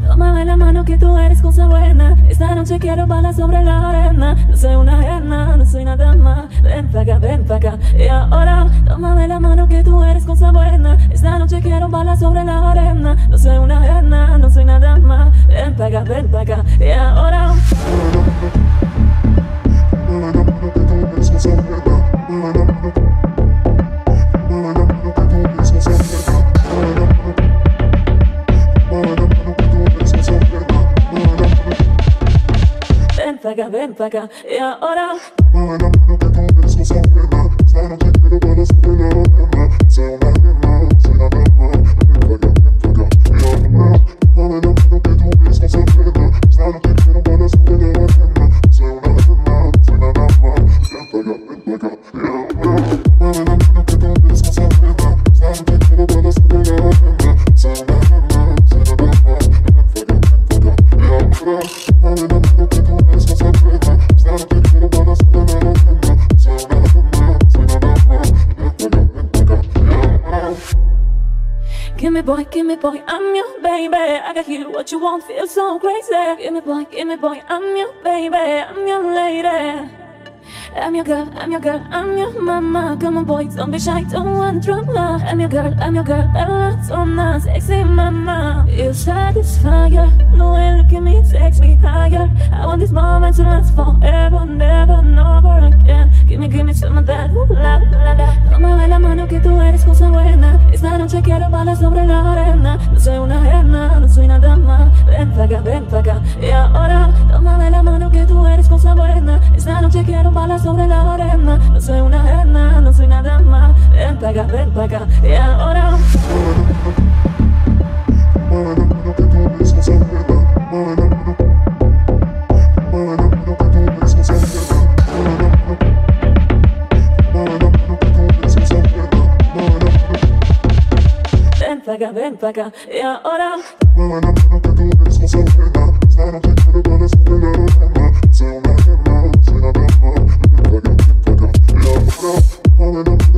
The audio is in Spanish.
tómame la mano que tú eres cosa buena. Esta noche quiero balas sobre la arena. No soy una ajena, no soy nada más. Ven pa' acá, ven pa' acá. Y ahora, tómame la mano que tú eres cosa buena. Esta noche quiero balas sobre la arena. No soy una ajena, no soy nada más. Ven pa' acá, ven pa' acá. Y ahora, ven pa' acá, y ahora. Give me boy, I'm your baby. I got you what you want, feel so crazy. Give me boy, I'm your baby. I'm your lady. I'm your girl, I'm your mama. Come on boy, don't be shy, don't want drama. I'm your girl, Bella Donna, sexy mama. You satisfy ya, no way, look at me, takes me higher. I want this moment to last forever, never, never again. Give me some of that, la la la. Tómame la mano que tú eres cosa buena. Esta noche quiero balas sobre la arena. No soy una ajena, no soy nada más. Ven pa' acá, ven pa' acá. Y ahora, tómame la mano que tú eres cosa buena. Esta noche quiero balas sobre la arena. No soy una ajena, no soy nada más. Ven pa' acá, ven pa' acá. Y ahora, ven pa' acá, y ahora. Soy una gema, soy nada más. Ven pa' acá, ven pa' acá, y ahora.